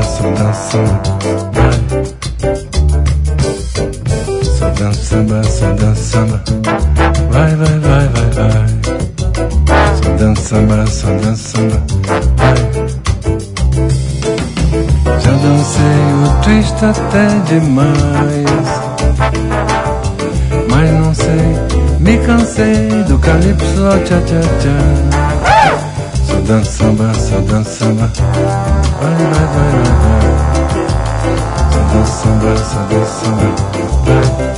só dança samba, vai. Só dança samba, só dança samba, vai, vai, vai, vai, vai. Só dança samba, só dança samba, vai. Já dancei o twist até demais, mas não sei, me cansei do calypso, ó, tchá, tchá, tchá. Só dança samba, só dança samba, vai, vai, vai, vai, vai. Só dança samba, só dança samba, vai.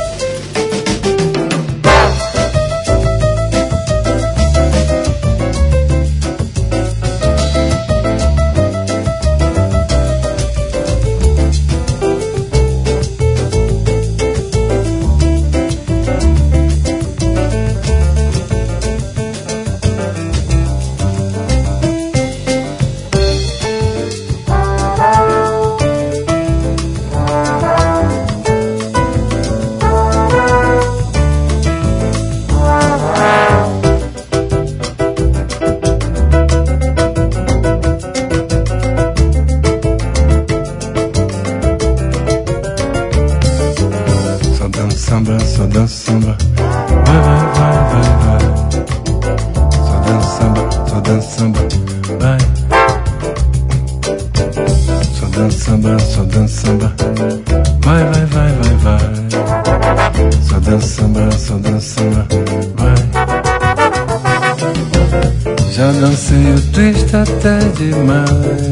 Samba, só dança samba, vai, vai, vai, vai, vai. Só dança samba, só dança samba, vai. Só dança samba, só dança samba, vai, vai, vai, vai, vai. Só dança samba, só dança samba, vai. Já dancei o twist até demais,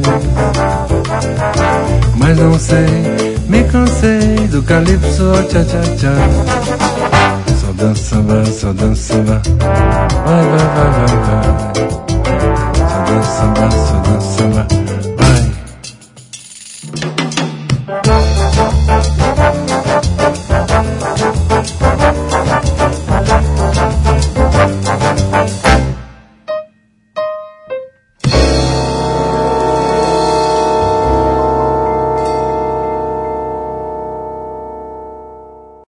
mas não sei, me cansei do calypso, tchá, tchá, tchá. Só dança samba, só dança samba, vai, vai, vai,